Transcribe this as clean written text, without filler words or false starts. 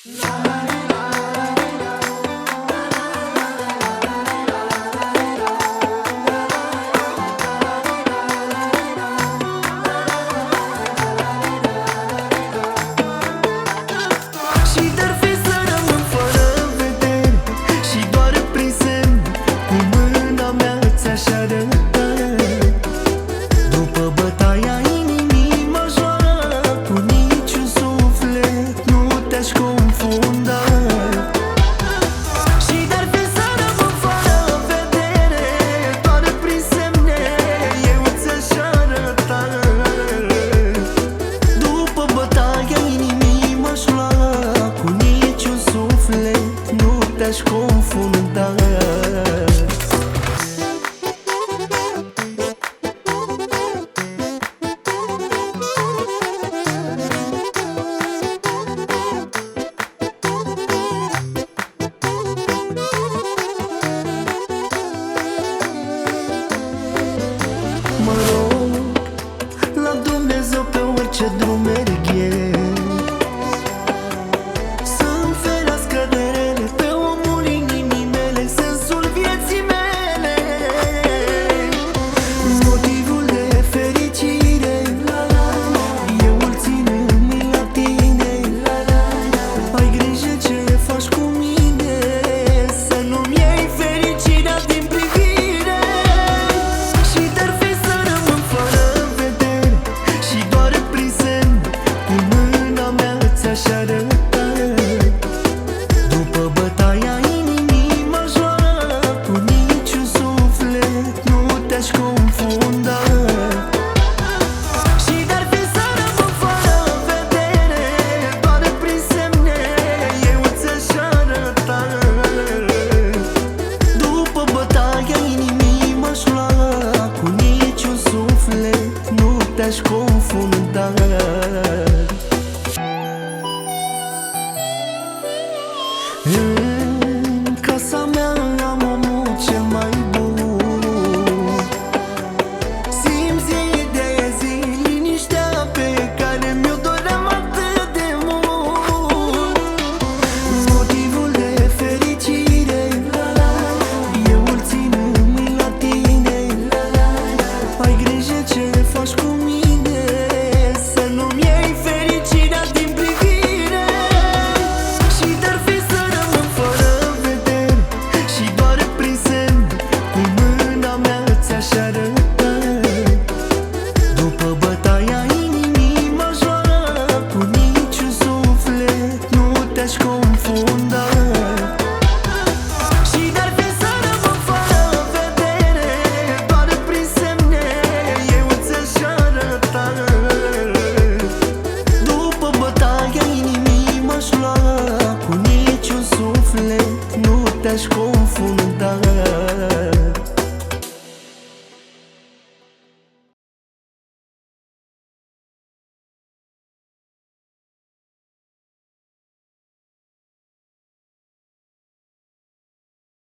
te-aș confunda. Mă rog la Dumnezeu pe orice drum merg eu, să-mi ferească de rele pe omul inimii mele, sensul vieții mele, motivul de fericire, eu îl țin în mine la tine. Ai grijă ce faci cu mine, să nu-mi iei fericirea din privire. Și te-ar fi să rămân fără vedere și doar prin semn cu mâna mea ți-aș arăta. După bătaia inimii mă joacă, cu niciun suflet nu te-aș confunda. Și te-ar fi să rămân fără vedere, doar prin semne eu ți-aș arăta. După bătaia inimii mă joacă, cu niciun suflet nu te-aș confunda. În casa mea am omul cel mai bun, simt zi de zi liniștea pe care mi-o doream atât de mult. Motivul de fericire eu îl țin în mine la tine. Ai grijă ce faci cu mine, să nu-mi iei fericirea din privire. Și te-ar fi să rămân fără vedere și doar prin semn cu mâna mea ți-aș arăta. După bătaia inimii mă joacă, cu niciun suflet nu te-aș confunda. Și te-ar fi să rămân fără vedere, doar prin semne eu ți-aș arăta. După bătaia inimii mă joacă, cu niciun suflet nu te-aș confunda.